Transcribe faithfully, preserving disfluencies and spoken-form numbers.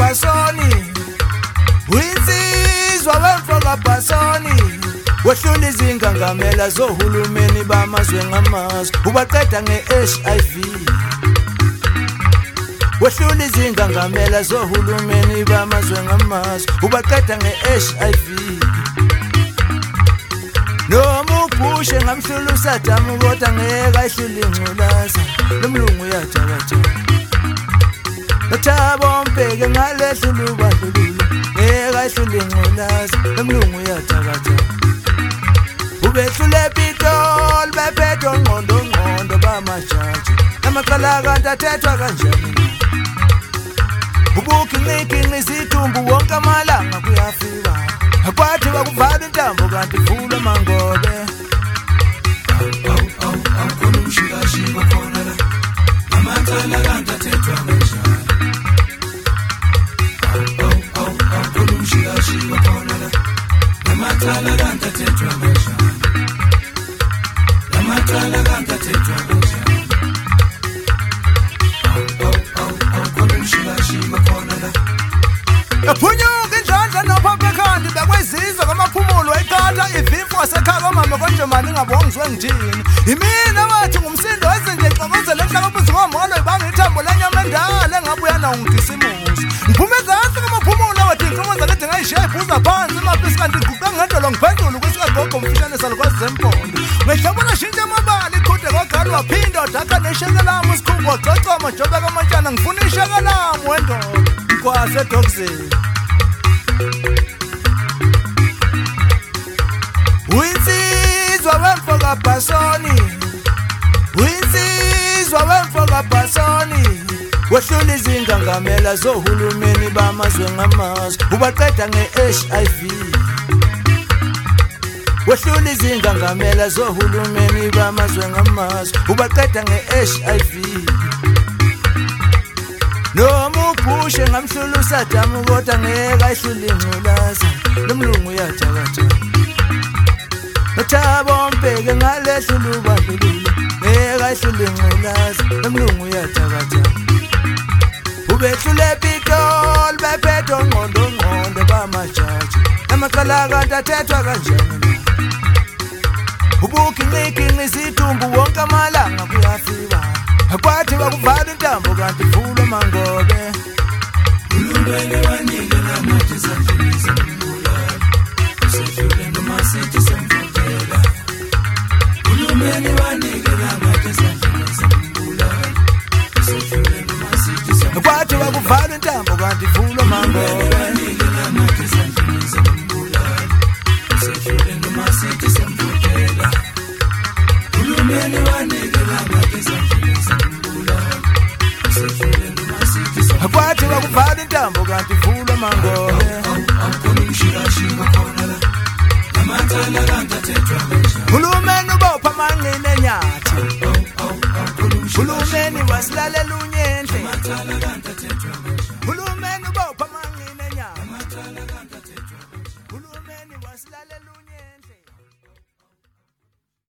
Bhasoni Winsizwa wemfoka Bhasoni wehlula izingangamela zohulumeni bamazwe ngamazwe ubaqeda nge-H I V wehlula izingangamela zohulumeni bamazwe ngamazwe ubaqeda nge-H I V noma uphushe ngamhlula uSaddam kodwa ngeke ahlule ingculaza lomlungu uyathakatha Thabo Mbeki ngalehlula ubandlululo ngeke ahlule ingculaza lomlungu uyathakatha ubehlule Pitoli bephethe ngqondo ngqondo bamajaji namaqala kanti athethwa kanjani ubukiniki izidumbu wonke amalanga kuyafika akwathi bakuvala intambo kanti vula mangobe awukhona umshikashika khona la amathala kanti athethwa kanjani awukhona umshikashika khona la amathala kanti athethwa kanjani amathala kanti athethwa kanjani awukhona umshikashika khona la yaphunyuka indlandla nophaphekandi bekwezizwe kwamaphumulo eqatha ivimfu wasekhaya omama konje mali ngabongizwe ngithini imina wathi ngumsindo wezinje xokozela enhlaka buzi ngomolo ibanga ithambo lenyama endala engabuya nawo ngidisimusi ngiphume ezansi kwamaphumulo wathi inkomoza lede ngayishiya ibhuza phansi emapisi kanti nguqe ngendolo ngiphezulu kwisikagogo mfishane salukwazi zempondo ngehlabona shintsha amabali iqhude kwagalo waphinda wadakha nesheke lami usikhungu wacocoma jobeka amatshana ngifuna isheke lami wendoda kwasedokzeni Winsizwa wemfoka Bhasoni Winsizwa wemfoka Bhasoni wehlula izingangamela zohulumeni bamazwe ngamazwe ubaqeda nge-H I V wehlula izingangamela zohulumeni bamazwe ngamazwe ubaqeda nge-H I V noma uphushe ngamhlula uSaddam kodwa ngeke ahlule ingculaza lomlungu uyathakatha Thabo Mbeki ngalehlula ubandlululo ngeke ahlule ingculaza lomlungu uyathakatha ubehlule Pitoli bephethe ngqondo ngqondo bamajaji namaqala kanti athethwa kanjani ubukiniki izidumbu wonke amalanga kuyafika akwathi bakuvala intambo kanti vula mangobe ulumele wanike namuthi sandlini sembulala usedlule noma sithi semvotela ulumele wanike namuthi sandlini sembulala usedlule noma sithi semvotela akwathi bakuvala intambo kanti vula mangobe wanike namuthi sandlini sembulala usedlule noma sithi semvotela ulumele wanike namuthi sandlini akwathi bakuvala intambo kanti vula mangobe awukhona umshikashika khona la amathala kanti athethwa kanjani hulumeni ubopha amanqine enyathi hulumeni wasilalela